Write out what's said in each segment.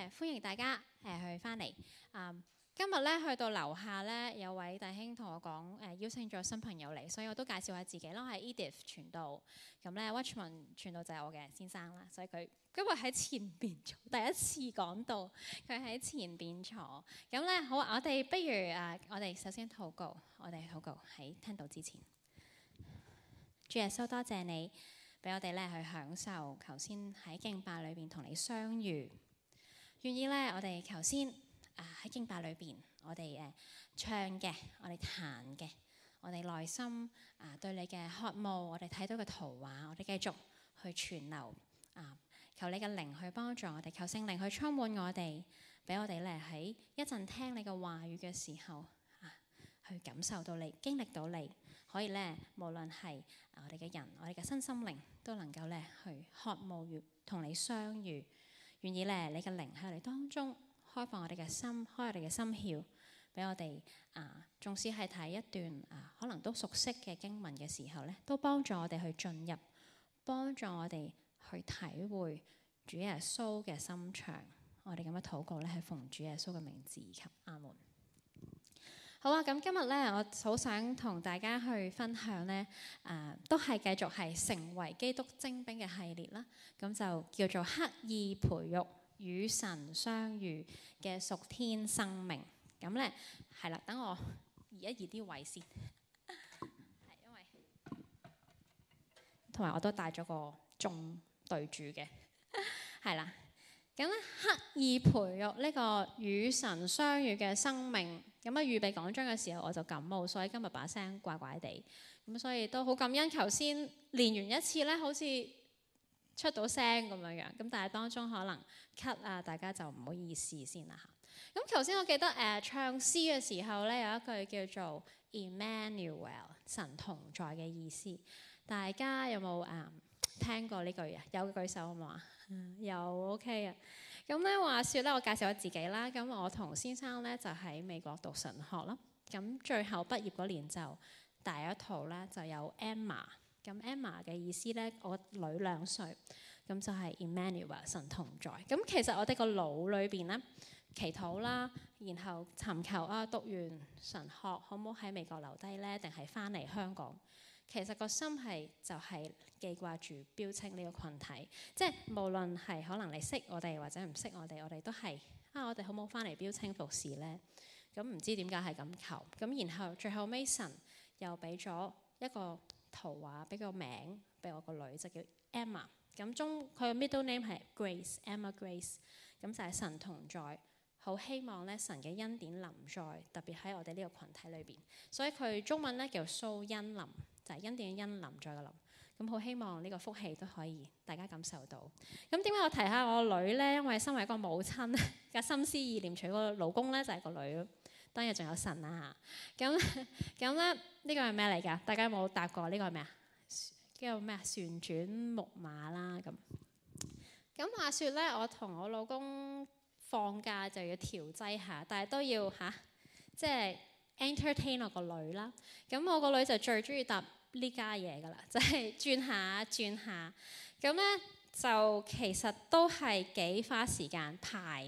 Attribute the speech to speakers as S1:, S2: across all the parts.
S1: 歡迎大家去翻嚟。今日咧去到樓下咧，有位弟兄同我講邀請咗新朋友嚟，所以我都介紹下自己啦。我係 Edith 傳道，咁咧 Watchman 傳道就係我嘅先生啦，所以佢今日喺前邊坐，第一次講道，佢喺前邊坐。咁咧好，我哋不如我哋首先禱告，我哋禱告喺聽道之前。主耶穌，多謝你俾我哋咧去享受，頭先喺敬拜裏邊同你相遇，願意咧我哋頭先喺敬拜裏邊，我哋唱嘅，我哋彈嘅，我哋內心對你嘅渴慕，我哋睇到嘅圖畫，我哋繼續去傳流求你嘅靈去幫助我哋，求聖靈去充滿我哋，俾我哋咧喺一陣聽你嘅話語嘅時候去感受到你，經歷到你，可以咧無論係我哋嘅人，我哋嘅身心靈都能夠咧去渴慕同你相遇，願意咧你嘅靈喺我哋當中開放我哋嘅心，開我哋嘅心竅，俾我哋縱使係睇一段可能都熟悉嘅經文嘅時候咧，都幫助我哋去進入，幫助我哋去體會主耶穌嘅心腸。我哋咁樣禱告咧，係奉主耶穌嘅名字及阿門。好啊，咁今日咧，我好想同大家去分享咧，都係繼續係成為基督精兵嘅系列啦。咁就叫做刻意培育與神相遇嘅屬天生命。咁咧係啦，等我移一移啲位先，係因為同埋我都帶咗個鐘對住嘅，係啦。咁咧刻意培育呢個與神相遇嘅生命。咁預備講章嘅時候我就感冒，所以今日把聲怪怪地。咁所以都好感恩，頭先練完一次咧，好似出到聲咁樣樣。咁但係當中可能咳大家就唔好意思先啦嚇。咁頭先我記得唱詩嘅時候咧，有一句叫做 Emmanuel 神同在嘅意思。大家有冇聽過呢句啊？有舉手好唔好啊？有 OK 啊。咁咧話説咧，我介紹我自己啦。咁我同先生咧就喺美國讀神學啦。咁最後畢業嗰年就大一套咧，就有 Emma。咁 Emma 嘅意思咧，我女2歲，咁就係 Emmanuel 神同在。咁其實我哋個腦裏邊咧祈禱啦，然後尋求讀完神學可唔可以喺美國留低咧，定係翻嚟香港？其實個心係就係記掛住標青呢個群體，即係無論係可能你識我哋或者唔識我哋都係我哋好冇翻嚟標青服侍呢？咁唔知點解係咁求，咁然後最後尾神又俾咗一個圖畫，俾個名俾我個女，就叫 Emma。咁佢嘅 middle name 係 Grace，Emma Grace。咁就係神同在，好希望咧神嘅恩典臨在，特別喺我哋呢個群體裏邊。所以佢中文咧叫蘇恩臨。就係恩典嘅恩，臨在嘅臨，咁好希望呢個福氣都可以大家感受到。咁點解我提下我女呢？因為身為一個母親嘅心思意念，除咗老公呢，就係個女，當然仲有神啦嚇。咁咧呢個係咩嚟㗎？大家有冇答過？呢個係咩啊？叫咩啊？旋轉木馬啦咁。咁話説呢，我同我老公放假就要調劑下，但係都要即係entertain 我個女啦。咁我個女就最中意搭呢家嘢噶啦，就係轉下轉下。咁咧就其實都係幾花時間，排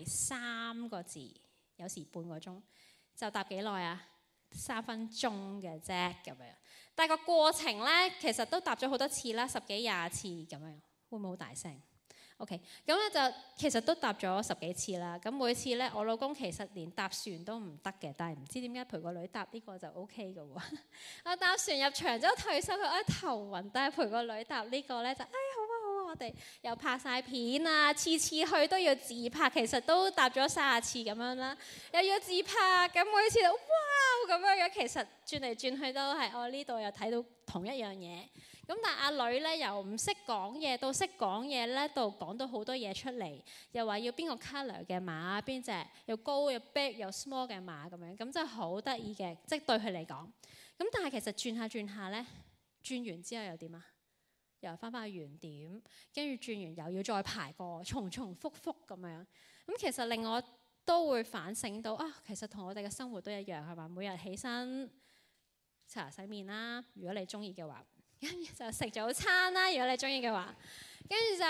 S1: 3個字，有時半個鐘，就搭幾耐啊？3分鐘嘅啫咁樣。但係個過程咧，其實都搭咗好多次啦，10幾20次咁樣。會唔會好大聲？OK，咁咧就其實都搭咗10幾次啦。咁每次咧，我老公其實連搭船都唔得嘅，但係唔知點解陪個女搭呢個就 OK 嘅喎。我搭船入場之後退休，佢頭暈，但係陪個女搭呢個咧就好啊，我哋又拍晒片啊，次次去都要自拍，其實都搭咗30次咁樣啦，又要自拍，咁每次都哇咁樣樣，其實轉嚟轉去都係我呢度又睇到同一樣嘢。咁但係阿女咧由唔識講嘢到識講嘢咧，到講到好多嘢出嚟，又話要邊個 colour 嘅馬，邊隻又高又 big 又 small 嘅馬咁樣，咁真係好得意嘅，即係對佢嚟講。咁但係其實轉下轉下咧，轉完之後又點啊？又翻返去原點，跟住轉完又要再排過，重重複複咁樣。咁其實令我都會反省到其實同我哋嘅生活都一樣係嘛？每日起身刷牙洗面啦，如果你中意嘅話。跟住就食早餐啦，如果你中意嘅話，跟住就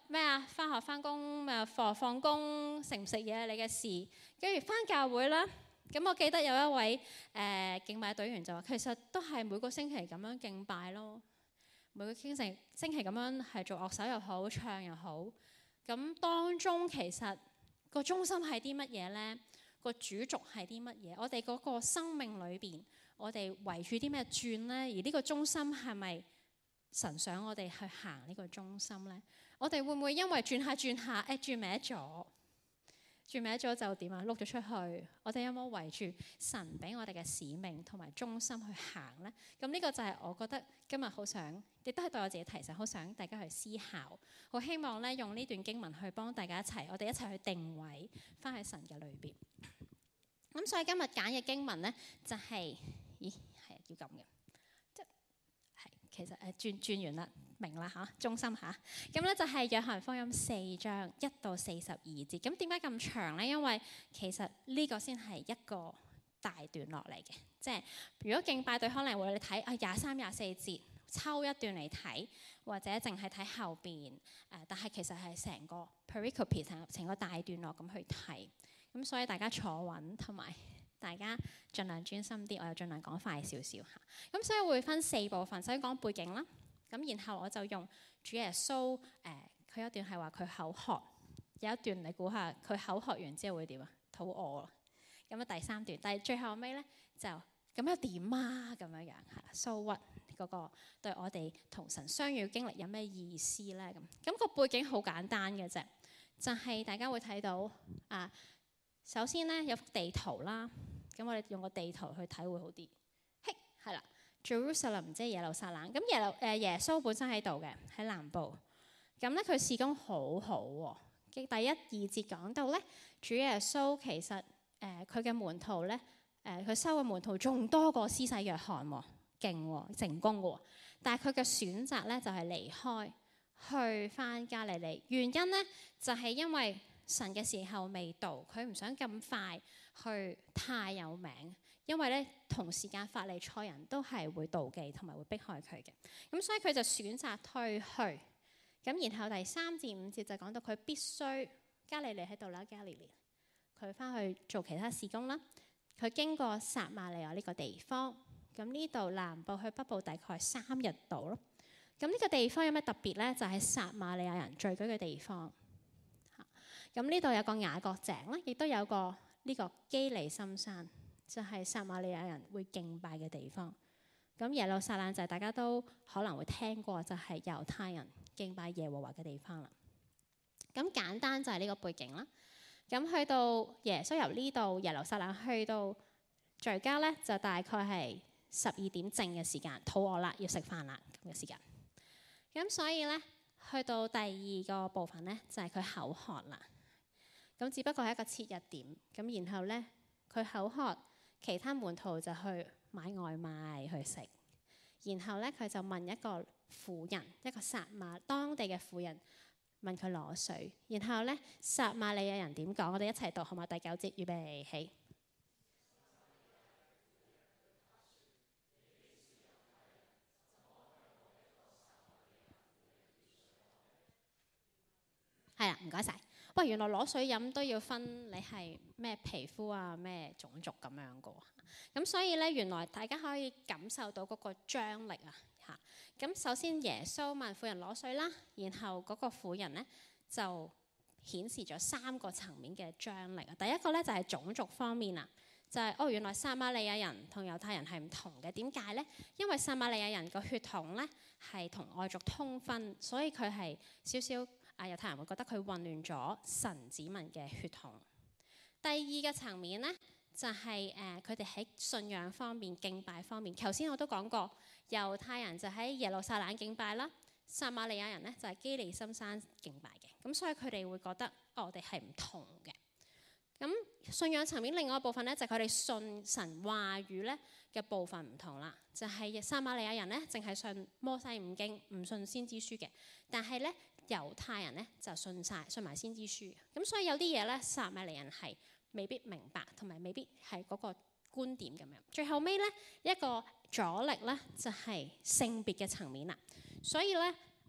S1: 咩啊？翻學翻工咩？放工食唔食嘢你嘅事。跟住翻教會啦。咁我記得有一位敬拜隊員就話，其實都係每個星期咁樣敬拜咯。每個星期咁樣係做樂手又好，唱又好。咁當中其實個中心係啲乜嘢呢？個主軸係啲乜嘢？我哋嗰個生命裏邊，我哋圍住啲咩轉呢？而呢個中心係咪神想我哋去行呢個中心呢？我哋會唔會因為轉下轉歪咗？轉歪咗就點啊？碌咗出去。我哋有冇圍住神俾我哋嘅使命同埋中心去行呢？咁呢個就係我覺得今日好想，亦都係對我自己提醒，好想大家去思考。好希望咧用呢段經文去幫大家我哋一齊去定位翻喺神嘅裏邊。咁所以今日揀嘅經文呢，就係、咦係要咁嘅，即係其實轉完啦。明啦嚇，中心嚇。咁咧就係約翰福音4章1到42節。咁點解咁長呢？因為其實呢個先係一個大段落嚟嘅。即係如果敬拜隊可能會你睇23、24節，抽一段嚟睇，或者淨係睇後邊。但係其實係成個 pericope 成個大段落咁去睇。咁所以大家坐穩，同埋大家盡量專心啲。我又盡量講快少少嚇。咁所以會分4部分，首先講背景啦。咁然後我就用主耶穌佢一段係話佢口渴，有一段你估下佢口渴完之後會點啊？肚餓咯。咁啊第3段，但係最後尾咧就咁又點啊？咁樣係 so what 嗰個對我哋同神相遇經歷有咩意思咧？咁個背景好簡單嘅啫，就係大家會睇到首先咧有幅地圖啦。咁我哋用個地圖去睇會好啲。係啦。Jerusalem 即係耶路撒冷，咁耶穌本身喺度嘅，喺南部。咁咧佢事工好好喎。第1、2節講到咧，主耶穌其實佢嘅門徒咧，佢收嘅門徒仲多過施洗約翰喎，勁喎，成功嘅喎。但係佢嘅選擇咧就係離開，去返加利利。原因咧就係因為神嘅時候未到，佢唔想咁快去太有名。因為咧同時間法利賽人都係會妒忌同埋會迫害佢嘅，咁所以佢就選擇退去。咁然後第3至5節就講到佢必須加利利喺度啦，加利利佢翻去做其他事工啦。佢經過撒瑪利亞呢個地方，咁呢度南部去北部大概3日到咯。咁呢個地方有咩特別咧？就係撒瑪利亞人聚居嘅地方。咁呢度有個雅各井啦，亦都有個呢個基利心山。就係撒瑪利亞人會敬拜嘅地方。咁耶路撒冷就係大家都可能會聽過，就係猶太人敬拜耶和華嘅地方啦。咁簡單就係呢個背景啦。咁去到耶穌由呢度耶路撒冷去到敘加咧，就大概係12點正嘅時間，肚餓啦，要食飯啦咁嘅時間。咁所以咧，去到第2個部分咧，就係佢口渴啦。咁只不過係一個切入點。咁然後咧，佢口渴。其他門徒就去買外賣去食，然後咧佢就問一個婦人，一個撒瑪當地嘅婦人問佢攞水，然後咧撒瑪利亞人點講？我哋一齊讀好嘛？第9節預備起。係啦，唔該晒。喂，原來攞水飲都要分你係咩皮膚啊、咩種族咁樣噶喎。咁所以咧，原來大家可以感受到嗰個張力啊嚇。咁首先耶穌問婦人攞水啦，然後嗰個婦人咧就顯示咗3個層面嘅張力啊。第一個咧就係種族方面啊，就係原來撒瑪利亞人同猶太人係唔同嘅。點解咧？因為撒瑪利亞人個血統咧係同外族通婚，所以佢係少少。猶太人會覺得佢混亂咗神子民嘅血統。第2個層面呢，就係佢哋喺信仰方面、敬拜方面。頭先我都講過，猶太人就喺耶路撒冷敬拜啦，撒瑪利亞人呢就係基利心山敬拜嘅。咁所以佢哋會覺得我哋係唔同嘅。咁信仰層面另外一部分呢，就係佢哋信神話語呢嘅部分唔同啦。就係撒瑪利亞人呢，淨係信摩西5經，唔信先知書嘅。但係呢，猶太人咧就信埋先知書，咁所以有啲嘢咧撒瑪利亞人係未必明白，同埋未必係嗰個觀點咁樣。最後尾咧一個阻力咧就係性別嘅層面啦，所以咧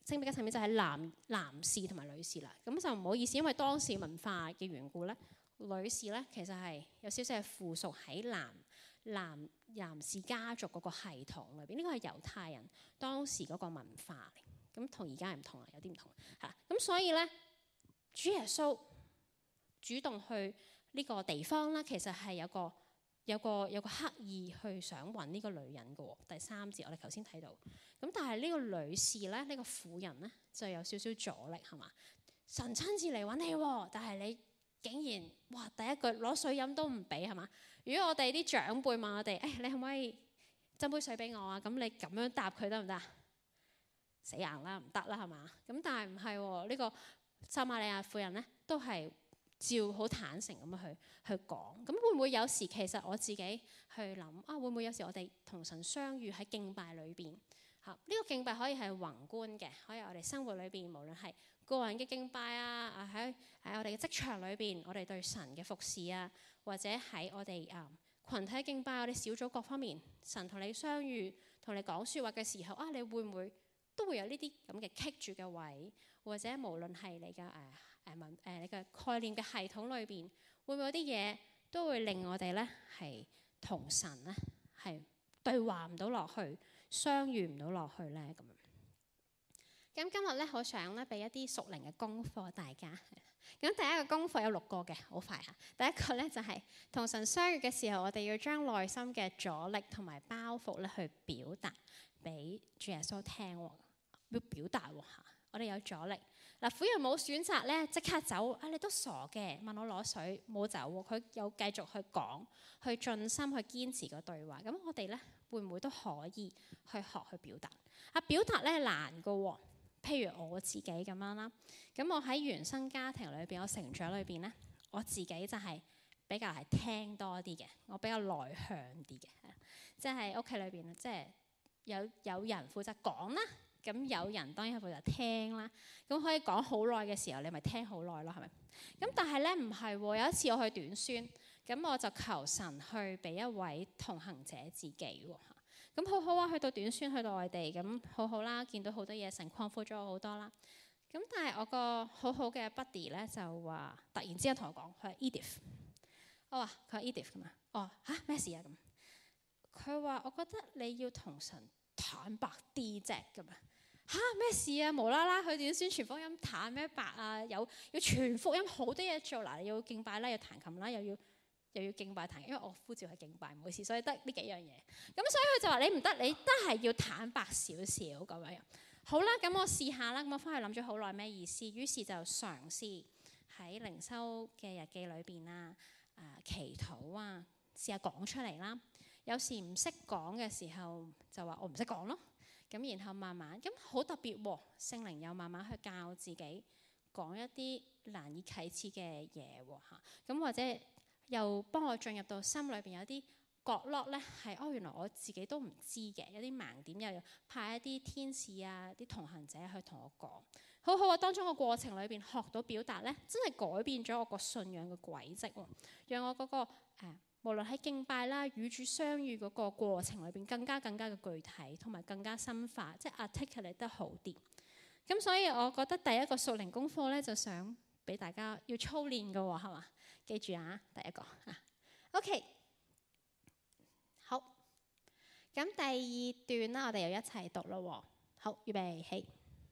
S1: 性別嘅層面就係男士同埋女士啦。咁就唔好意思，因為當時文化嘅緣故咧，女士咧其實係有少少係附屬喺男士家族嗰個系統裏邊。呢個係猶太人當時嗰個文化嚟。咁同而家係唔同啊，有啲唔同嚇。咁所以咧，主耶穌主動去呢個地方啦，其實係有個刻意去想揾呢個女人嘅。第3節我哋頭先睇到。咁但係呢個女士咧，呢個婦人咧就有少少阻力係嘛？神親自嚟揾你，但係你竟然哇第一句攞水飲都唔俾係嘛？如果我哋啲長輩問我哋，你可唔可以斟杯水俾我啊？咁你咁樣答佢得唔得？死硬啦，唔得啦係嘛？咁但係唔係喎，呢個撒瑪利亞婦人咧都係照好坦誠咁樣去講。咁會唔會有時其實我自己去諗啊？會唔會有時我哋同神相遇喺敬拜裏邊？呢個敬拜可以係宏觀嘅，可以我哋生活裏邊，無論係個人嘅敬拜啊，喺我哋嘅職場裏邊，我哋對神嘅服侍啊，或者喺我哋群體敬拜，我哋小組各方面，神同你相遇，同你講説話嘅時候啊，你會唔會都會有呢啲咁嘅棘住嘅位，或者無論係你嘅你嘅概念嘅系統裏邊，會唔會有啲嘢都會令我哋咧係同神咧係對話唔到落去？相遇唔到落去咧咁樣。咁今日咧好想咧俾一啲屬靈嘅功課大家。咁第一個功課有6個嘅，好快嚇。第一個咧就係同神相遇嘅時候，我哋要將內心嘅阻力同埋包袱咧去表達俾主耶穌聽喎。要表達喎嚇，我哋有阻力。嗱，婦人冇選擇咧即刻走，你都傻嘅，問我攞水冇走喎。佢有繼續去講，去盡心去堅持個對話。咁我哋咧會唔會都可以去學去表達？表達咧難㗎喎。譬如我自己咁樣啦，咁我喺原生家庭裏邊，我成長裏邊咧，我自己就係比較係聽多啲嘅，我比較內向啲嘅，即係屋企裏邊即係有人負責講啦。咁有人當然係負責聽啦，咁可以講好耐嘅時候，你咪聽好耐咯，係咪？咁但係咧唔係喎，有一次我去短宣，咁我就求神去俾一位同行者自己喎。咁好好啊，去到短宣，去到外地，咁好好啦，見到好多嘢，神擴闊咗我好多啦。咁但係我個好好嘅 buddy 咧就話，突然之間同我講，佢係 Edith。我話佢係 Edith 㗎嘛？哦嚇咩事啊咁？佢話我覺得你要同神坦白啲啫咁啊。咩事啊？無啦啦去短宣傳福音，坦咩白啊？要傳福音好多嘢做嗱，要敬拜啦，要彈琴啦，又要敬拜彈，因為我呼召係敬拜，唔好意思，所以得呢幾樣嘢。咁所以佢就話你唔得，你都係要坦白少少咁樣。好啦，咁我試下啦。咁我翻去諗咗好耐咩意思，於是就嘗試喺靈修嘅日記裏邊啦，祈禱啊，試下講出嚟啦。有時唔識講嘅時候，就話我唔識講咯。咁然後慢慢咁好特別喎，聖靈又慢慢去教自己講一啲難以啟齒嘅嘢喎嚇。咁或者又幫我進入到心裏邊有啲角落咧，係原來我自己都唔知嘅，有啲盲點，又派一啲天使啊、啲同行者去同我講，好好啊！當中個過程裏邊學到表達咧，真係改變咗我個信仰嘅軌跡喎，讓我嗰個無論喺敬拜啦、與主相遇嗰個過程裏邊，更加嘅具體，同埋更加深化，即係 articulate 得好啲。咁所以我覺得第一個屬靈功課咧，就想俾大家要操練㗎喎，係嘛？記住啊，第一個OK。好，咁第2段啦，我哋又一齊讀咯。好，預備起。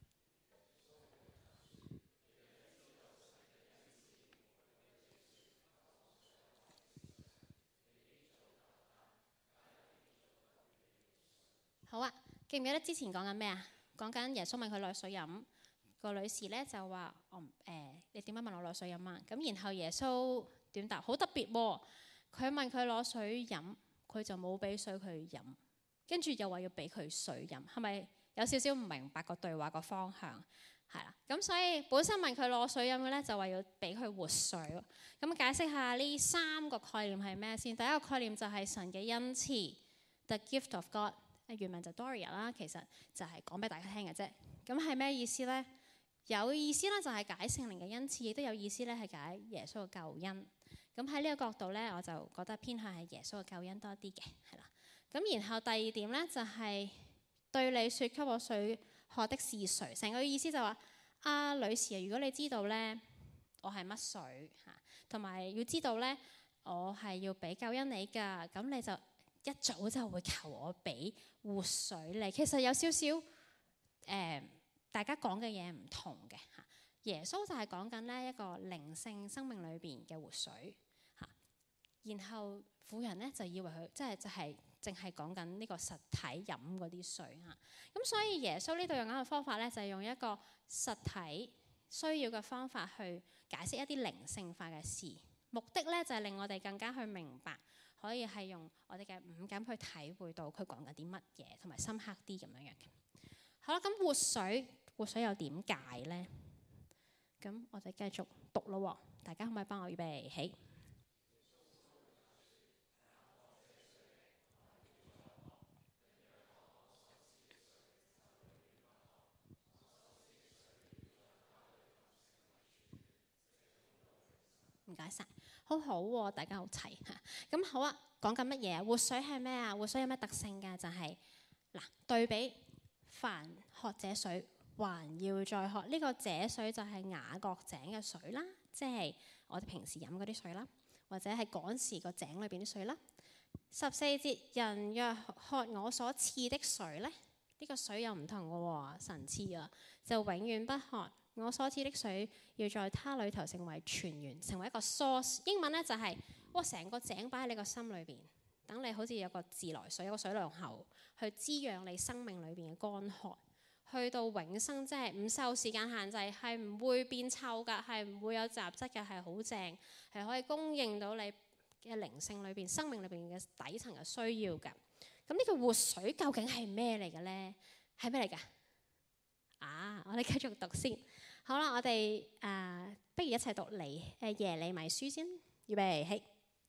S1: 好啊，記唔記得之前講緊咩啊？講緊耶穌問佢攞水飲，個女士咧就話：你點解問我攞水飲啊？咁然後耶穌點答？好特別喎！佢問佢攞水飲，佢就冇俾水佢飲，跟住又話要俾佢水飲，係咪有少少唔明白個對話個方向？係啦，咁所以本身問佢攞水飲嘅咧，就話要俾佢活水。咁解釋下呢3個概念係咩先？第一個概念就係神嘅恩賜 ，the gift of God。原文就 Doria 啦，其實就係講俾大家聽嘅啫。咁係咩意思咧？有意思咧就係解聖靈嘅恩賜，亦都有意思咧係解耶穌嘅救恩。咁喺呢個角度咧，我就覺得偏向係耶穌嘅救恩多啲嘅，係啦。咁然後第2點咧就係對你説給我水喝的是水。成個意思就話女士啊，如果你知道咧我係乜水嚇，同埋要知道咧我係要俾救恩你㗎，咁你就一早就會求我俾活水你。其實有少少大家講嘅嘢唔同嘅嚇。耶穌就係講緊呢一個靈性生命裏邊嘅活水嚇，然後婦人咧就以為佢就係淨係講緊呢個實體飲嗰啲水嚇。咁所以耶穌呢度用緊嘅方法咧就係用一個實體需要嘅方法去解釋一啲靈性化嘅事，目的咧就係令我哋更加去明白，可以係用我哋嘅五感去體會到佢講緊啲乜嘢，同埋深刻啲咁樣樣嘅。好啦，咁活水又點解咧？咁我哋繼續讀咯，大家可唔可以幫我預備起？唔該晒，好好喎，大家好齊嚇。咁好啊，講緊乜嘢？活水係咩啊？活水有咩特性㗎？就係對比凡喝這水，還要再喝。呢個這水就係雅各井嘅水啦，即係我哋平時飲嗰啲水啦，或者係趕時個井裏邊啲水啦。14節，人若喝我所賜的水呢，呢個水又唔同嘅喎，神賜啊，就永遠不渴。我所賜的水要在它裏頭成為泉源，成為一個 source。英文咧就係成個井擺喺你個心裏邊，等你好似有個自來水，有個水龍喉去滋養你生命裏邊嘅乾渴，去到永生，即係唔受時間限制，係唔會變臭㗎，係唔會有雜質㗎，係好正，係可以供應到你嘅靈性裏邊、生命裏邊嘅底層嘅需要㗎。咁呢個活水究竟係咩嚟嘅咧？係咩嚟㗎？我哋繼續讀先。好啦，我哋不如一齊讀耶利米書先，預備起。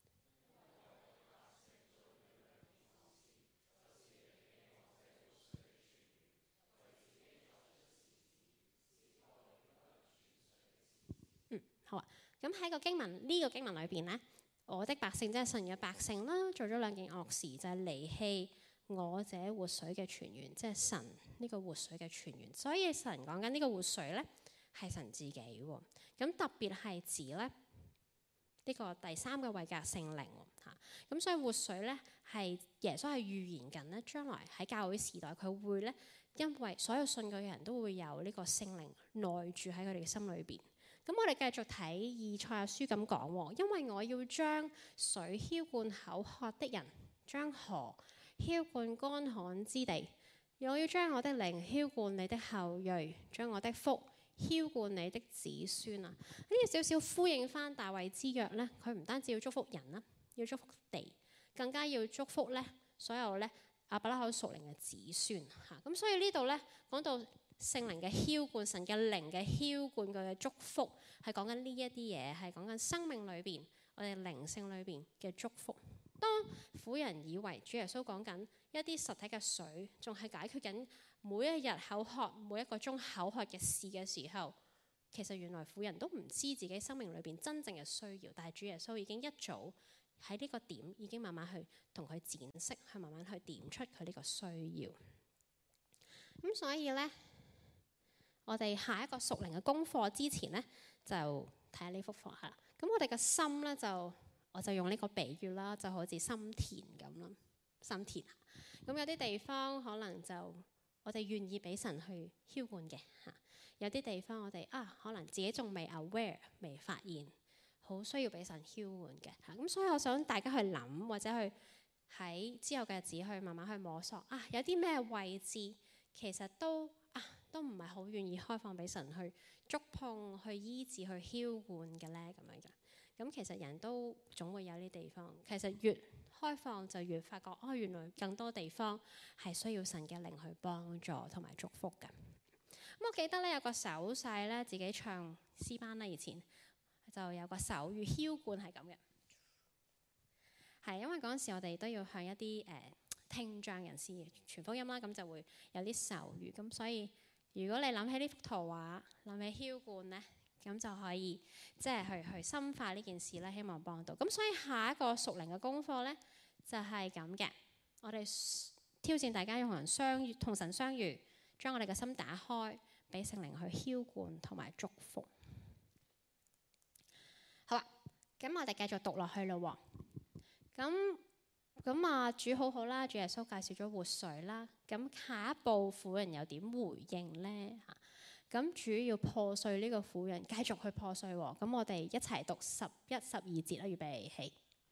S1: 好啊。咁喺個經文呢個經文裏邊呢，我的百姓即係神嘅百姓啦，做咗兩件惡事，就係離棄我這活水嘅泉源，即係神呢個活水嘅泉源。所以神講緊呢個活水呢，係神自己喎。咁特別係指咧呢個第三個位格聖靈嚇。咁所以活水咧係耶穌係預言緊咧，將來喺教會時代佢會咧，因為所有信佢嘅人都會有呢個聖靈內住喺佢哋嘅心裏邊。咁我哋繼續睇以賽亞書咁講，因為我要將水澆灌口渴的人，將河澆灌乾旱之地。我要將我的靈澆灌你的後裔，將我的福澆灌你的子孫啊！呢個少少呼應翻大衛之約咧，佢唔單止要祝福人啦，要祝福地，更加要祝福咧所有咧亞伯拉罕屬靈嘅子孫嚇。咁所以呢度咧講到聖靈嘅澆灌，神嘅靈嘅澆灌，佢嘅祝福係講緊呢一啲嘢，係講緊生命裏邊我哋靈性裏邊嘅祝福。當婦人以為主耶穌講緊一啲實體嘅水，仲係解決緊每一日口渴、每一個鐘口渴嘅事嘅時候，其實原來婦人都唔知自己生命裏邊真正嘅需要，但係主耶穌已經一早喺呢個點已經慢慢去同佢展示，去慢慢去點出佢呢個需要。咁所以呢，我哋下一個屬靈嘅功課之前呢，就睇下呢幅畫嚇。咁我哋嘅心呢，我就用呢個比喻啦，就好似心田咁啦，心田。咁有啲地方可能就我哋願意俾神去澆灌嘅嚇，有啲地方我哋可能自己仲未 aware， 未發現，好需要俾神澆灌嘅嚇。咁所以我想大家去諗，或者去喺之後嘅日子去慢慢去摸索有啲咩位置其實都唔係好願意開放俾神去觸碰、去醫治、去澆灌嘅咧咁樣嘅。咁其實人都總會有啲地方，其實越開放就越發覺原來更多地方係需要神嘅靈去幫助同埋祝福嘅。咁我記得咧有個手勢咧，自己唱詩班咧以前就有個手語澆灌係咁嘅，係因為嗰陣時我哋都要向一啲聽障人士傳福音啦，咁就會有啲手語，咁所以如果你諗起呢幅圖畫，諗起澆灌咧，咁就可以即係去深化呢件事咧，希望幫到。咁所以下一個屬靈嘅功課咧就係咁嘅，我哋挑戰大家用同神相遇， 將我哋嘅心打開，俾聖靈去澆灌同埋祝福。好啦，咁我哋繼續讀落去咯。咁啊，主好好啦，主耶穌介紹咗活水啦。咁下一步婦人又點回應呢？咁主要破碎呢個婦人，繼續去破碎。咁我哋一齊讀11、12節啦，預備起。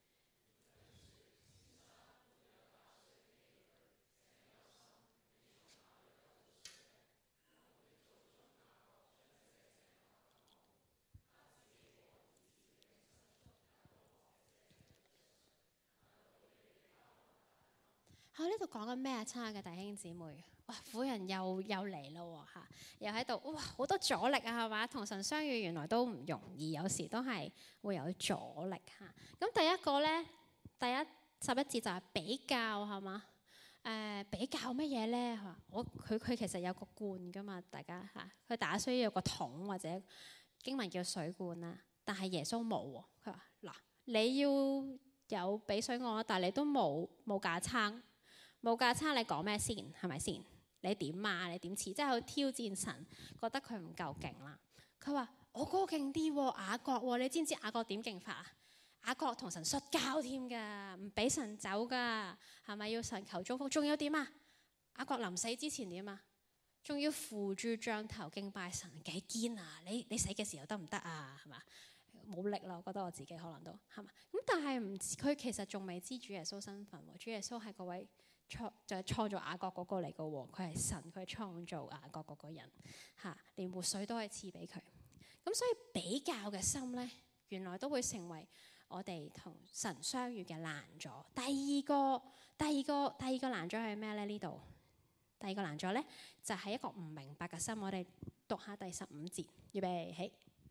S1: 呢度講緊咩啊？親愛嘅弟兄姊妹，哇！婦人又嚟咯嚇，又喺度哇，好多阻力啊，係嘛？同神相遇原來都唔容易，有時都係會有阻力嚇。咁第一個咧，第11節就係比較係嘛？比較乜嘢咧？佢其實有個罐噶嘛，大家嚇，佢打需要有個桶或者經文叫水罐啦，但係耶穌冇喎。佢話嗱，你要有俾水我，但係你都冇架撐。冇架撐，你講咩先？係咪先？你點啊？你點似？即係去挑戰神，覺得佢唔夠勁啦。佢話：我嗰個勁啲喎，雅各喎。你知唔知雅各點勁法啊？雅各同神摔跤添㗎，唔俾神走㗎，係咪要神求祝福？仲有點啊？雅各臨死之前點啊？仲要扶住杖頭敬拜神，幾堅啊！你死嘅時候得唔得啊？係嘛？冇力啦，我覺得我自己可能都係嘛。咁但係佢其實仲未知主耶穌身份喎。主耶穌係嗰位。就係創造雅各嗰個嚟嘅喎，佢係神，佢係創造雅各嗰個人嚇，連活水都係賜俾佢。咁所以比較嘅心咧，原來都會成為我哋同神相遇嘅攔阻。第二個攔阻係咩咧？呢度第二個攔阻咧，就係一個唔明白嘅心。我哋讀下第15節，預備起。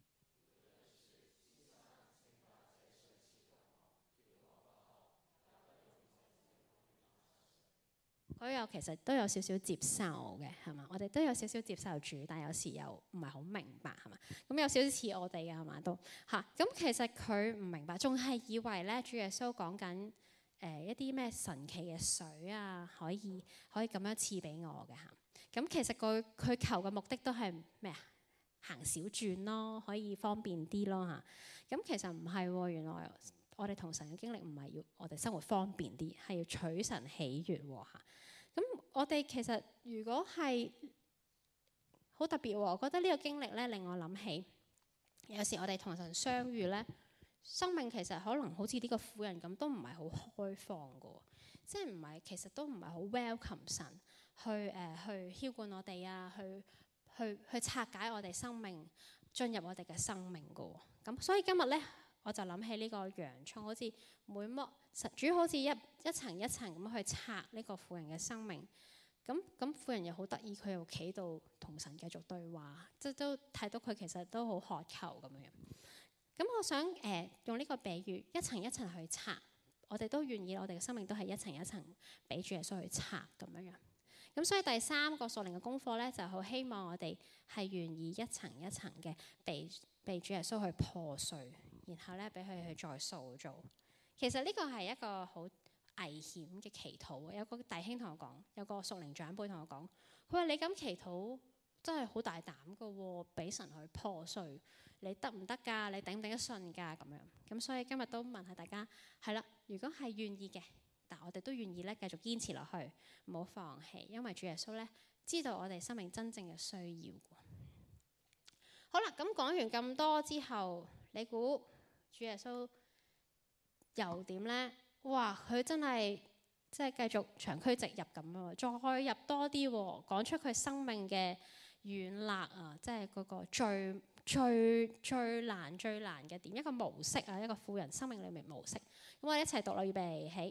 S1: 佢又其實都有少少接受嘅，係嘛？我哋都有少少接受主，但有時又唔係好明白，係嘛？咁有少少似我哋嘅，係嘛？都嚇。咁其實佢唔明白，仲係以為咧，主耶穌講緊一啲咩神奇嘅水啊，可以咁樣賜俾我嘅嚇。咁其實佢求嘅目的都係咩啊？行小轉咯，可以方便啲咯嚇。咁其實唔係喎，原來我哋同神嘅經歷唔係要我哋生活方便啲，係要取神喜悅喎嚇。咁我哋其實如果係好特別喎，我覺得呢個經歷咧令我諗起，有時我哋同神相遇咧，生命其實可能好似呢個婦人咁，都唔係好開放嘅，即係唔係其實都唔係好 welcome 神去澆灌我哋啊，去拆解我哋生命，進入我哋嘅生命嘅。咁所以今日咧，我就諗起呢個洋葱，好似每剝主好似一層一層咁去拆呢個婦人嘅生命。咁婦人又好得意，佢又企度同神繼續對話，即都睇到佢其實都好渴求咁樣。咁我想用呢個比喻，一層一層去拆，我哋都願意，我哋嘅生命都係一層一層俾主耶穌去拆咁樣。咁所以第三個屬靈嘅功課咧，就好希望我哋係願意一層一層嘅被主耶穌去破碎，然後咧俾佢去再塑造。其實呢個係一個好危險嘅祈禱。有個弟兄同我講，有個屬靈長輩同我講，佢話你咁祈禱真係好大膽㗎喎，俾神去破碎，你得唔得㗎？你頂唔頂得順㗎？咁樣。咁所以今日都問下大家，係啦，如果係願意嘅，但我哋都願意咧繼續堅持落去，唔好放棄，因為主耶穌咧知道我哋生命真正嘅需要。好啦，咁講完咁多之後，你估主耶穌又點呢？哇！佢真係即係繼續長驅直入咁喎，再入多啲喎，講出佢生命嘅軟肋啊，即係嗰個最難嘅點，一個模式啊，一個婦人生命裏面模式。咁我哋一齊讀啦，預備起。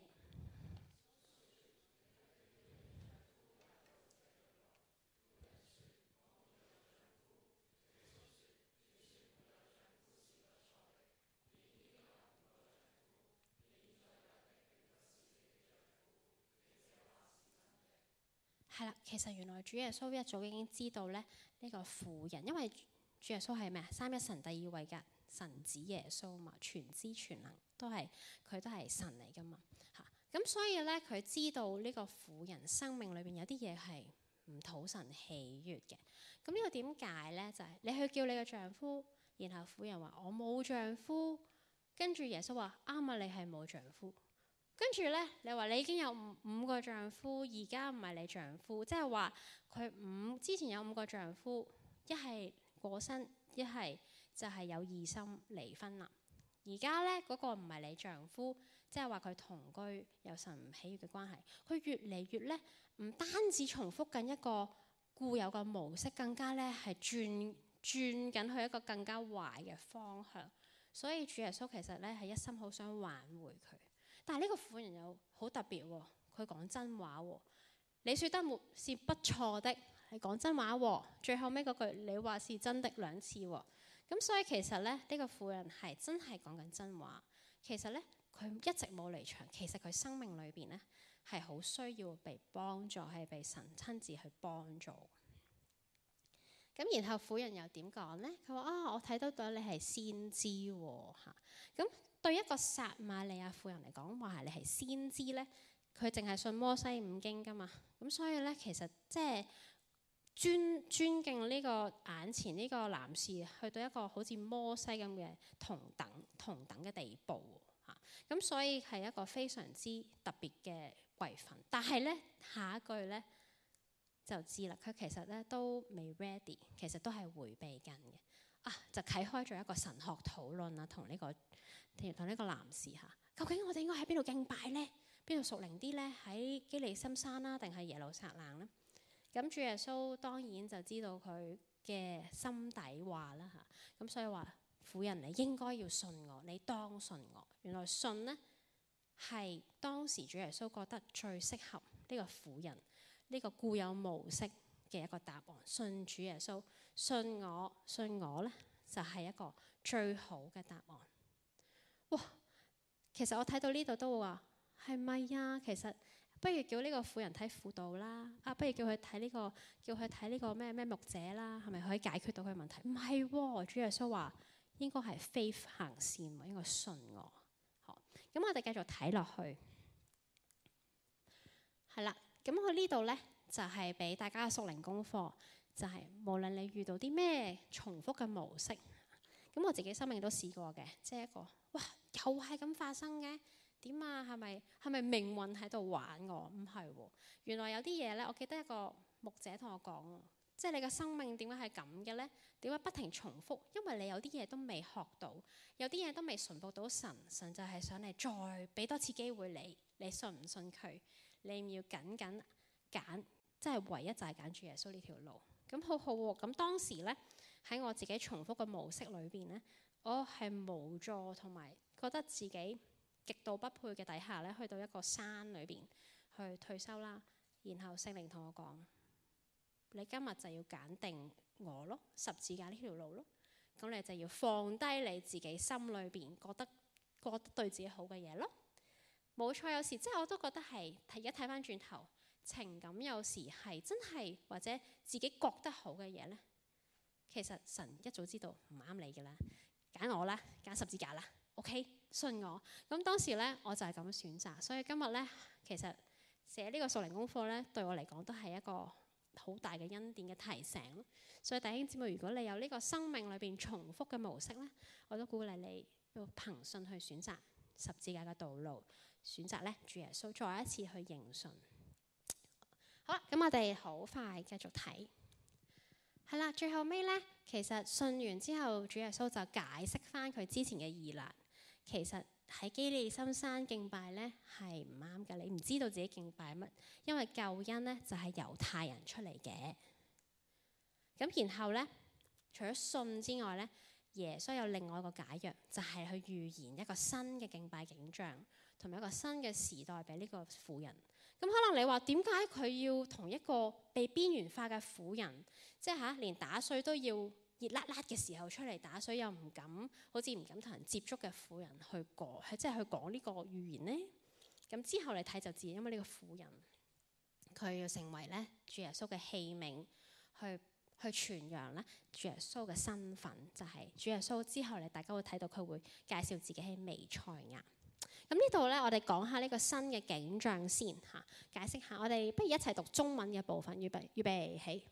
S1: 係啦，其實原來主耶穌一早已經知道咧呢個婦人，因為主耶穌係咩啊？三一神第二位嘅神子耶穌嘛，全知全能，佢都係神嚟噶嘛嚇。咁所以咧，佢知道呢個婦人生命裏邊有啲嘢係唔討神喜悅嘅。咁呢個點解呢？就係你去叫你嘅丈夫，然後婦人話我冇丈夫，跟住耶穌話啱啊，你係冇丈夫。跟住呢，你話你已經有五個丈夫，而家唔係你丈夫，即係話佢之前有5個丈夫，一係過身，一係就係有異心離婚啦。而家呢，嗰個唔係你丈夫，即係話佢同居有神唔喜悅嘅關係。佢越嚟越呢，唔單止重複緊一個固有嘅模式，更加呢係轉緊去一個更加壞嘅方向。所以主耶穌其實呢係一心好想挽回佢。但係呢個婦人又好特別喎，佢講真話喎。你說得是不錯的，係講真話喎。最後尾嗰句你話是真的2次喎。咁所以其實咧，呢個婦人係真係講緊真話。其實咧，佢一直冇離場。其實佢生命裏邊咧係好需要被幫助，係被神親自去幫助。咁然後婦人又點講呢？佢話我睇到你係先知喎嚇。咁對一個撒瑪利亞婦人嚟講，話係你係先知咧，佢淨係信摩西5經噶嘛。咁所以咧，其實即係尊敬呢個眼前呢個男士，去到一個好似摩西咁嘅同等嘅地步嚇。咁所以係一個非常之特別嘅位份。但係咧，下一句咧就知啦，佢其實咧都未 ready， 其實都係迴避緊嘅。就啟開咗一個神學討論啊，同呢個男士嚇，究竟我哋應該喺邊度敬拜呢？邊度屬靈啲呢？喺基利心山啦，定係耶路撒冷呢？咁主耶穌當然就知道佢嘅心底話啦嚇，咁所以話婦人你應該要信我，你當信我。原來信呢係當時主耶穌覺得最適合呢個婦人呢個固有模式嘅一個答案。信主耶穌，信我呢就係一個最好嘅答案。哇！其實我睇到呢度都會話係咪呀？其實不如叫呢個婦人睇輔導啦，不如叫佢睇呢個咩牧者啦，係咪可以解決到佢問題？唔係喎，主耶穌話應該係 faith 行先，應該信我。好，咁我哋繼續睇落去，係啦。咁我呢度呢，就係俾大家嘅屬靈功課，就係無論你遇到啲咩重複嘅模式，咁我自己生命都試過嘅，即係一個哇又係咁發生嘅。點啊？係咪命運喺度玩我？唔係喎，原來有啲嘢呢，我記得一個牧者同我講，即係你嘅生命點解係咁嘅呢？點解不停重複？因為你有啲嘢都未學到，有啲嘢都未順服到神，神就係想你再俾多次機會你信唔信佢？你唔要緊緊揀，即係唯一就係揀主耶穌呢條路。咁好好喎。咁當時呢，喺我自己重複嘅模式裏邊呢，我係無助同埋覺得自己極度不配嘅底下咧，去到一個山裏邊去退休啦。然後聖靈同我講：你今日就要揀定我咯，十字架呢條路咯。咁你就要放低你自己心裏邊覺得對自己好嘅嘢咯。冇錯，有時即係我都覺得係，而家睇翻轉頭，情感有時係真係或者自己覺得好嘅嘢咧，其實神一早知道唔啱你嘅啦，揀我啦，揀十字架啦。OK， 信我。咁當時咧，我就係咁選擇。所以今日咧，其實寫呢個屬靈功課咧，對我嚟講都係一個好大嘅恩典嘅提醒。所以弟兄姊妹，如果你有呢個生命裏邊重複嘅模式咧，我都鼓勵你要憑信去選擇十字架嘅道路，選擇咧主耶穌，再一次去認信。好啦，咁我哋好快繼續睇。係啦，最後尾咧，其實信完之後，主耶穌就解釋翻佢之前嘅疑難。其實喺基利心山敬拜咧係唔啱嘅，你唔知道自己敬拜乜，因為救恩咧就係猶太人出嚟嘅。咁然後咧，除咗信之外咧，耶穌有另外一個解藥，就係去預言一個新嘅敬拜景象，同埋一個新嘅時代俾呢個婦人。咁可能你話點解佢要同一個被邊緣化嘅婦人，即係連打水都要熱辣辣嘅時候出嚟打水，又唔敢好似唔敢同人接觸嘅婦人去講，即係去講呢個預言呢？咁之後你睇就知，因為呢個婦人佢要成為咧主耶穌嘅器皿，去傳揚咧主耶穌嘅身份，就係主耶穌之後，你大家會睇到佢會介紹自己係彌賽亞。 咁呢度咧，我哋講下呢個新嘅景象先嚇，解釋下。我哋不如一齊讀中文嘅部分，預備起。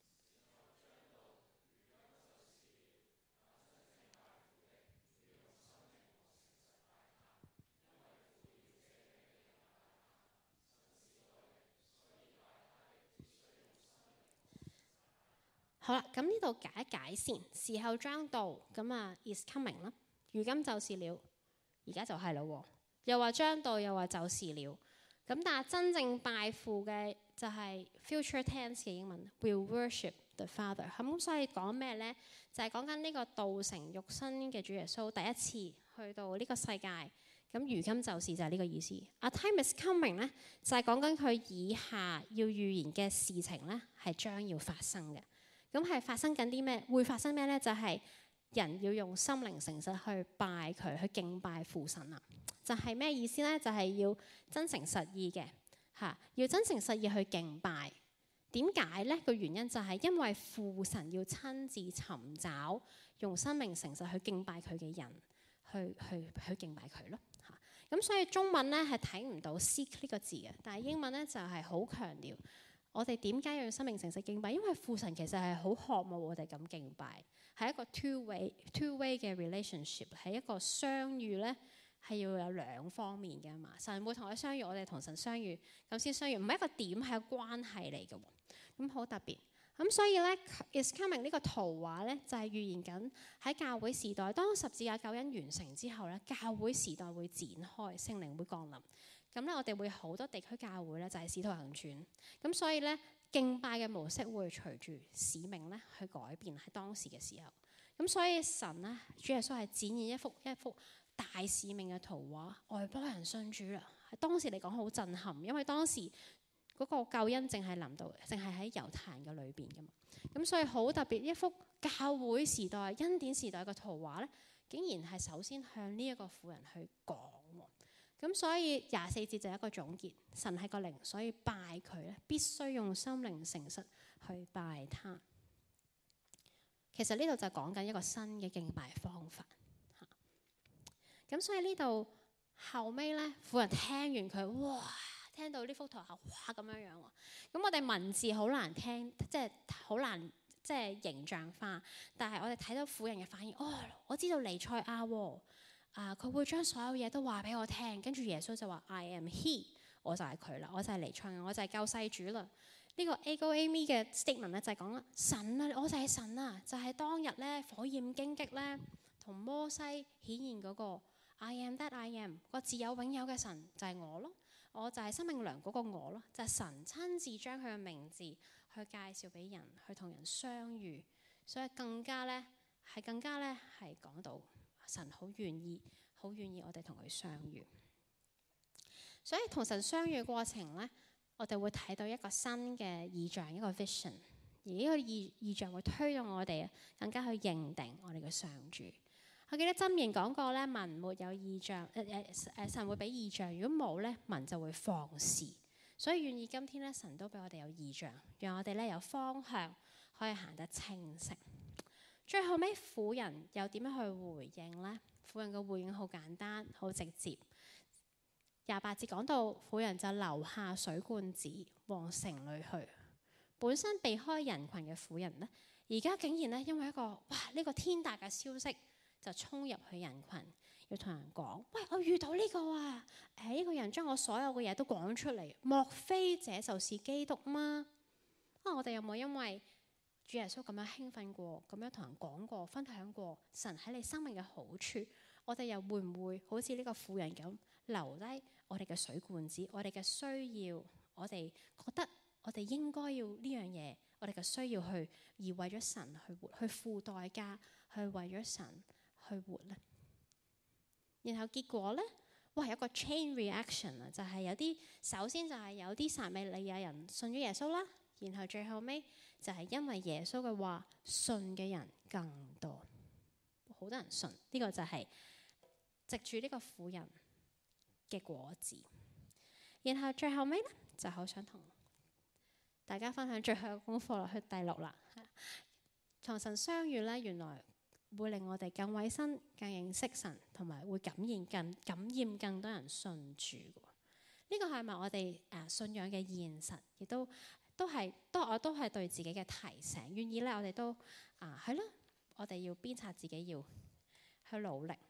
S1: 好啦，咁呢度解一解先。時候將到，咁啊 is coming 啦，如今就是了，而家就係啦喎。又話將到，又話就是了。咁但係真正拜父嘅就係 future tense 嘅英文 will worship the Father。咁所以講咩呢？就係講緊呢個道成肉身嘅主耶穌第一次去到呢個世界。咁如今就是就係呢個意思。A time is coming 呢，就係講緊佢以下要預言嘅事情呢，係將要發生嘅。咁係發生緊啲咩？會發生咩呢？就係人要用心靈誠實去拜佢，去敬拜父神啊！就係咩意思呢？就係要真誠實意嘅嚇，要真誠實意去敬拜。點解呢？個原因就係因為父神要親自尋找用生命誠實去敬拜佢嘅人，去敬拜佢咯嚇。咁所以中文呢係睇唔到 seek 呢個字嘅，但係英文呢就係好強調。我哋點解要用生命誠實敬拜？因為父神其實係好渴慕我哋咁敬拜，係一個 two way 嘅 relationship， 係一個相遇咧，係要有兩方面嘅嘛。神會同佢相遇，我哋同神相遇，咁先相遇，唔係一個點，係個關係嚟嘅喎。咁好特別。咁所以咧 is coming 呢個圖畫咧，就係預言緊喺教會時代，當十字架救恩完成之後咧，教會時代會展開，聖靈會降臨。咁咧，我哋會好多地區教會咧，就係使徒行傳。咁所以咧，敬拜嘅模式會隨住使命咧去改變喺當時嘅時候。咁所以神咧，主耶穌係展現一幅大使命嘅圖畫，外邦人信主啦。喺當時嚟講好震撼，因為當時嗰個救恩淨係臨到，淨係喺猶太人嘅裏邊噶嘛。咁所以好特別一幅教會時代、恩典時代嘅圖畫咧，竟然係首先向呢一個婦人去講。咁所以24節就係一個總結，神係個靈，所以拜佢咧必須用心靈誠實去拜他。其實呢度就講緊一個新嘅敬拜方法。咁所以呢度後尾咧，婦人聽完佢，哇！聽到呢幅圖畫，哇咁樣樣喎。咁我哋文字好難聽，即係好難即係形象化。但係我哋睇到婦人嘅反應，哦，我知道彌賽亞喎。佢會將所有嘢都話俾我聽，跟住耶穌就話 I am he， 我就係佢啦，我就係彌賽亞，我就係救世主啦。呢個 Ego Eimi 嘅 statement 咧就係講神啊，我就係神啊，就係當日咧火焰荊棘咧同摩西顯現嗰個 I am that I am 個自有永有嘅神就係我咯，我就係生命糧嗰個我咯，就係神親自將佢嘅名字去介紹俾人，去同人相遇，所以更加咧係講到。神好願意我哋同佢相遇，所以同神相遇嘅過程咧，我哋會睇到一個新嘅異象，一個 vision， 而呢個異象會推動我哋更加去認定我哋嘅上主。我記得箴言講過咧，民沒有異象，神會俾異象，如果冇咧，民就會放肆。所以願意今天咧，神都俾我哋有異象，讓我哋咧有方向可以行得清晰。最後尾婦人又點樣去回應呢？婦人嘅回應好簡單，好直接。28節講到婦人就留下水罐子往城裏去。本身避開人群嘅婦人呢，而家竟然呢，因為一個呢個天大嘅消息，就衝入去人群，要同人講：喂，我遇到呢個啊！呢個人將我所有嘅嘢都講出嚟，莫非這就是基督嗎？我哋有冇因為主耶穌咁樣興奮過，咁樣同人講過、分享過神喺你生命嘅好處，我哋又會唔會好似呢個婦人咁留低我哋嘅水罐子，我哋嘅需要，我哋覺得我哋應該要呢樣嘢，我哋嘅需要去而為咗神去活，去付代價，去為咗神去活呢？然後結果呢，有個 chain reaction 啊，就係有啲首先就係有啲撒瑪利亞人信咗耶穌啦。然後最後尾就係因為耶穌嘅話，信嘅人更多，好多人信。呢個就係藉住呢個婦人嘅果子。然後最後尾呢，就好想同大家分享最後嘅功課落去第6啦。同神相遇呢，原來會令我哋更委身、更認識神，同埋會感染更多人信主。呢個係咪我哋信仰嘅現實？亦都我都係對自己嘅提醒。願意咧，我哋都係咯，我哋要鞭策自己，要去努力。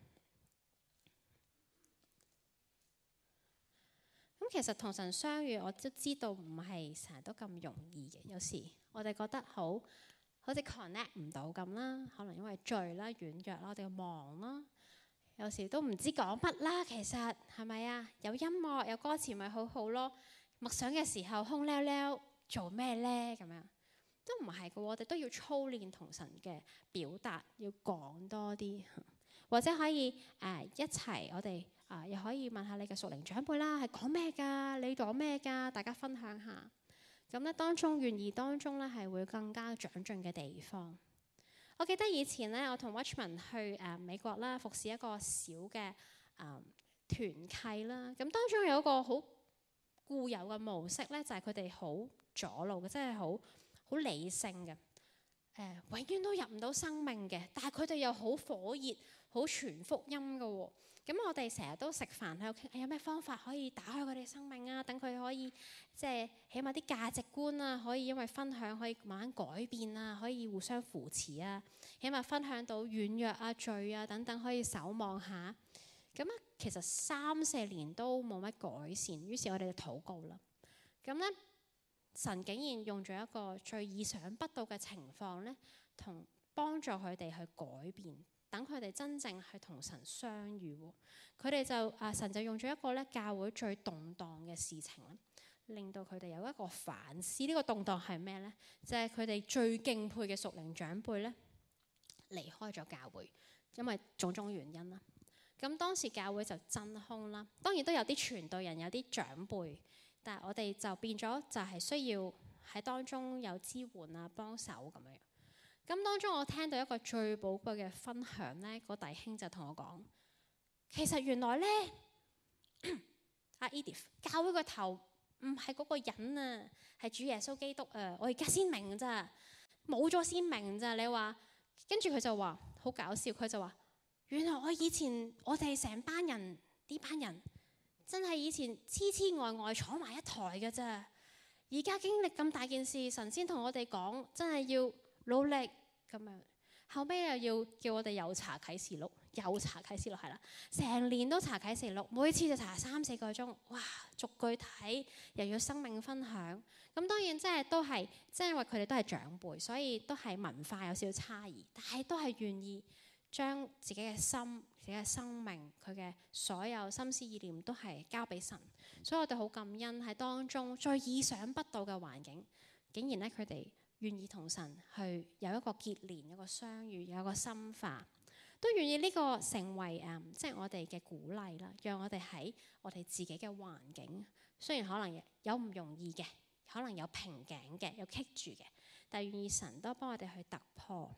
S1: 咁其實同神相遇，我都知道唔係成日都咁容易嘅。有時我哋覺得好似 connect 唔到咁啦，可能因為罪啦、軟弱啦、我哋忙啦，有時都唔知講乜啦。其實係咪啊？有音樂有歌詞咪好好咯。默想嘅時候空溜溜，做咩咧？咁樣都唔係嘅。我哋都要操練同神嘅表達，要講多啲，或者可以一齊我哋又可以問下你嘅屬靈長輩啦，係講咩㗎？你講咩㗎？大家分享下。咁咧，願意當中咧係會更加長進嘅地方。我記得以前咧，我同 Watchman 去美國啦，服侍一個小嘅團契啦。咁當中有一個好固有嘅模式咧，就係佢哋好左路嘅，即係好理性嘅，永遠都入唔到生命嘅。但係佢哋又好火熱，好傳福音嘅喎。咁我哋成日都食飯喺度傾，有咩方法可以打開佢哋生命啊？等佢可以即係起碼啲價值觀啊，可以因為分享可以慢慢改變啊，可以互相扶持啊，起碼分享到軟弱啊、罪啊等等，可以守望下。咁啊，其實3-4年都冇乜改善，於是我哋就禱告啦。咁咧，神竟然用咗一個最意想不到嘅情況咧，同幫助佢哋去改變。等佢哋真正去同神相遇，佢哋就神就用咗一個咧教會最動盪嘅事情咧，令到佢哋有一個反思。呢個動盪係咩咧？就係佢哋最敬佩嘅屬靈長輩咧離開咗教會，因為種種原因啦。咁當時教會就真空啦。當然都有啲傳道人，有啲長輩，但係我哋就變咗就係需要喺當中有支援啊、幫手咁樣。咁當中我聽到一個最寶貴嘅分享咧，個弟兄就同我講，其實原來咧，阿 Edith 教會個頭唔係嗰個人啊，係主耶穌基督啊！我而家先明咋，冇咗先明咋。你話，跟住佢就話好搞笑，佢就話原來我哋成班人呢班人真係以前黐黐呆呆坐埋一台嘅咋，而家經歷咁大件事，神先同我哋講，真係要努力咁樣，後尾又要叫我哋又查啟示錄係啦，成年都查啟示錄，每次就查3-4個鐘，哇！逐句睇，又要生命分享。咁當然都係因為佢哋都係長輩，所以都係文化有少少差異，但係都係願意將自己嘅心、自己嘅生命、佢嘅所有心思意念都係交俾神。所以我哋好感恩喺當中最意想不到嘅環境，竟然咧佢哋願意同神去有一個結連、一個相遇、有一個深化，都願意呢個成為即係我哋嘅鼓勵啦，讓我哋喺我哋自己嘅環境，雖然可能有唔容易嘅，可能有瓶頸嘅，有棘住嘅，但係願意神都幫我哋去突破。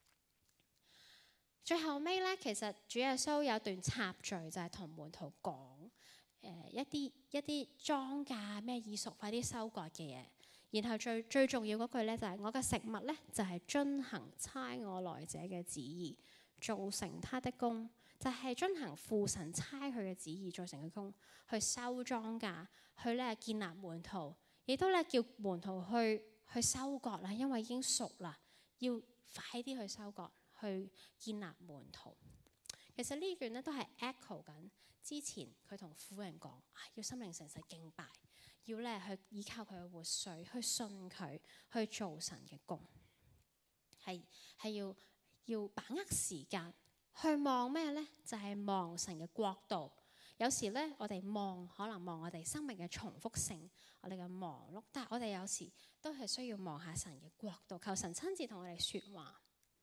S1: 最後尾咧，其實主耶穌有段插敘，就係同門徒講一啲莊稼咩以熟快啲收割嘅嘢。然後最重要嗰句咧就係我嘅食物咧就係遵行差我來者嘅旨意，做成他的工，就係遵行父神差佢嘅旨意做成嘅工，去收莊稼，去咧建立門徒，亦都咧叫門徒去收割啦，因為已經熟啦，要快啲去收割，去建立門徒。其實呢段咧都係 echo 緊之前佢同婦人講，要心靈誠實敬拜。要咧去依靠佢嘅活水，去信佢，去做神嘅工，係要把握時間去望咩咧？就係望神嘅國度。有時咧，我哋可能望我哋生命嘅重複性，我哋嘅忙碌，但係我哋有時都係需要望下神嘅國度，求神親自同我哋説話。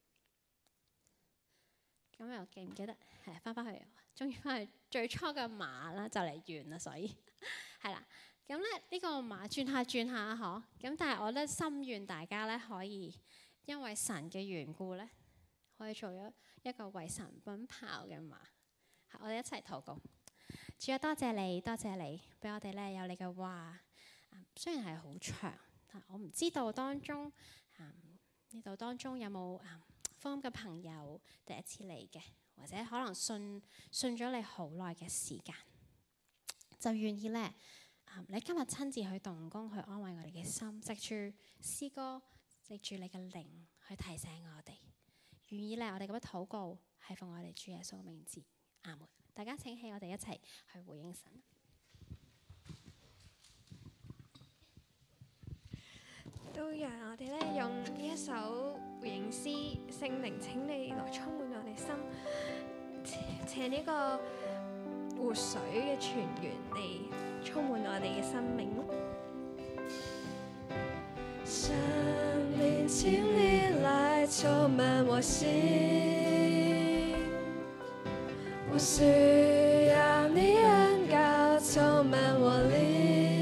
S1: 咁又記唔記得？係翻返去，終於翻去最初嘅馬啦，就嚟完啦，所以係啦。咁咧呢個馬轉下嗬，咁但係我咧心願大家咧可以因為神嘅緣故咧，可以做咗一個為神奔跑嘅馬。我哋一齊禱告。主啊，多謝你俾我哋咧有你嘅話。雖然係好長，但我唔知道當中呢度當中有冇福音嘅朋友，第一次嚟嘅，或者可能信咗你好耐嘅時間，就願意咧，你今日親自去動工去安慰我哋嘅心，藉住詩歌，藉住你嘅靈去提醒我哋，願意咧我哋咁樣禱告，係奉我哋主耶穌嘅名字，阿門。大家請起，我哋一齊去回應神。
S2: 都讓我哋咧用呢一首回應詩，聖靈請你來充滿我哋心，請呢個活水嘅泉源嚟充滿我哋嘅生命。
S3: 生命請你來充滿我心，我需要你恩膏充滿我靈。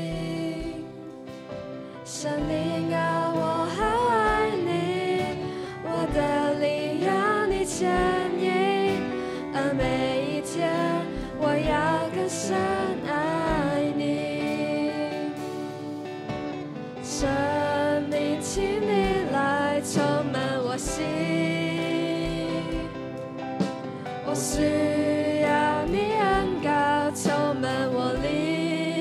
S3: 聖靈啊，我好愛你，我的靈讓你牽引，而每一天我要更深愛你。聖靈請你來充滿我心，我需要你恩膏充滿我靈。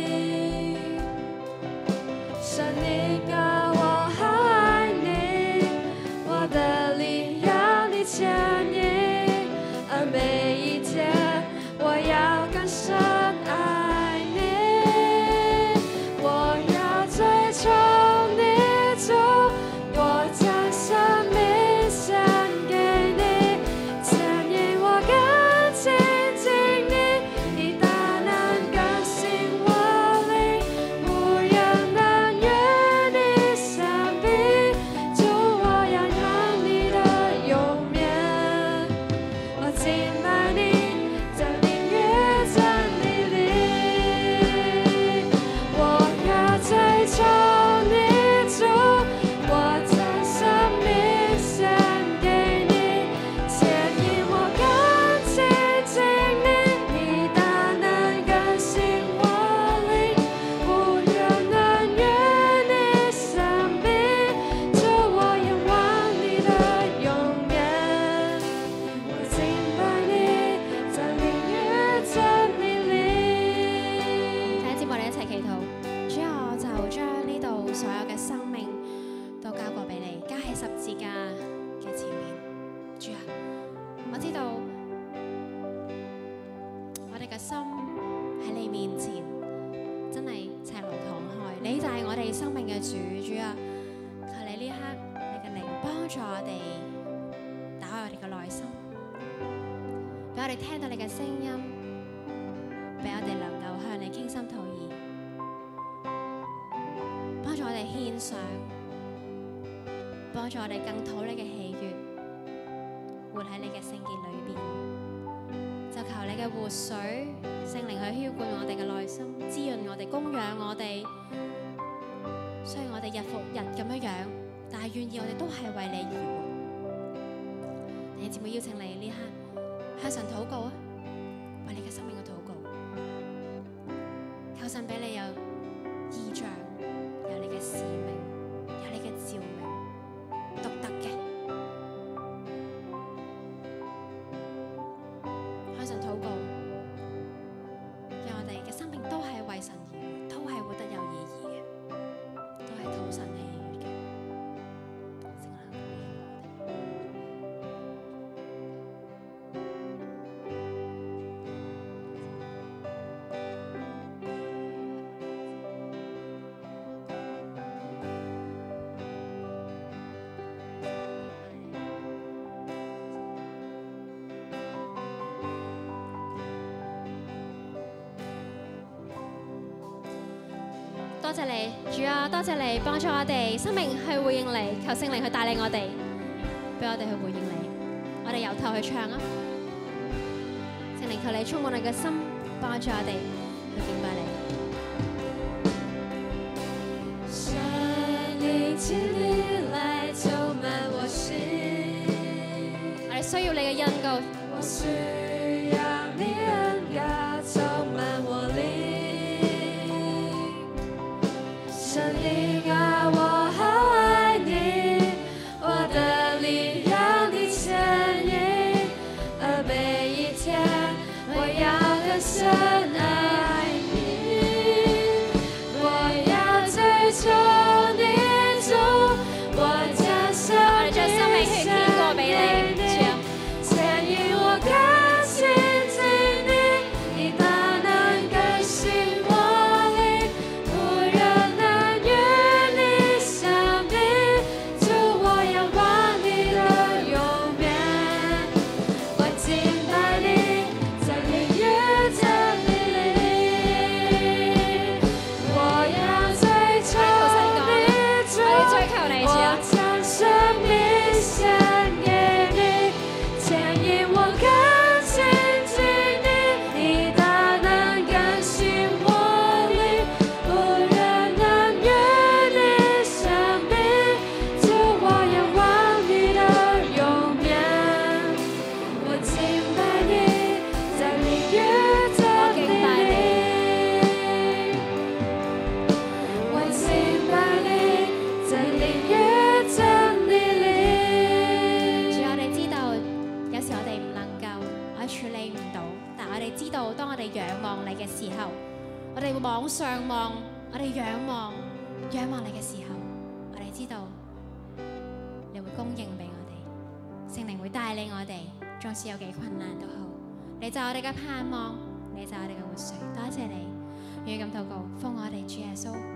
S3: 聖靈啊，我好愛你，我的靈要你牽引，而每一天我要更深愛你。我要追求你主，我將生命獻給你，牽引我更親近你，你大能更新我靈，無人能與你相比，主我仰望你的永遠，我敬拜你，在靈與真理裡，我要追求你主，我將生命獻給你，牽引我更親近你，你大能更新我靈，無人能與你相比，主我仰望你的永遠，我敬拜你，在靈與真理裡。
S1: 第一節我哋一齊祈禱，主啊，我就將呢度所有嘅生命都交過俾你，交喺十字架嘅前面。主啊，我知道我哋嘅心喺你面前真係赤露敞開，你就係我哋生命嘅主。主啊，求你呢刻你嘅靈幫助我哋打開我哋嘅內心，俾我哋聽到你嘅聲音，俾我哋能夠向你傾心吐意，幫助我哋獻上，幫助我哋更討你嘅喜悅，活喺你嘅聖潔裏邊。就求你嘅活水聖靈去澆灌我哋嘅內心，滋潤我哋，供養我哋。雖然我哋日復日咁樣樣，但係願意我哋都係為你而活。弟兄姊妹，邀請你呢刻向神禱告啊，為你嘅生命嘅禱告，求神俾你有異象，有你嘅使命，有你嘅召命，獨特嘅。向神禱告，讓我哋嘅生命都係為神而活，都係活得有意義嘅，都係討神喜悅嘅。聖靈供應我哋。多謝你，主啊，多謝你幫助我哋生命去回應你，求聖靈去帶領我哋，俾我哋去回應你。我哋由頭去唱啊！聖靈，求你充滿我哋嘅心，幫助我哋去敬拜你。
S3: 聖靈，請你來充滿我心，
S1: 我哋需要你嘅恩膏，
S3: 我需要你恩膏充滿我靈。聖靈啊，我好愛你，我的靈讓你更深愛你，我要追求你主，我將生命獻過俾你，牽引我更親近你，你大能更新我靈，無人能與你相比，主我仰望你的永遠，我敬拜你，在靈與真理裡，我要追求你主，我將生命獻給你，牽引我更親近你，你大能更新我靈，無人能與你相比，主我仰望你的永遠，我敬拜你，在靈與真理裡，我敬拜你，在靈與真理裡。
S1: 主，我哋知道有時我哋唔能夠，我哋處理唔到，但我哋知道，當我哋仰望你嘅時候，我哋會往上望，我哋仰望你嘅時候，我哋知道你會供應俾我哋，聖靈會帶領我哋，縱使有幾困難都好，你就係我哋嘅盼望，你就係我哋嘅活水。多謝你，願意咁禱告，奉我哋主耶穌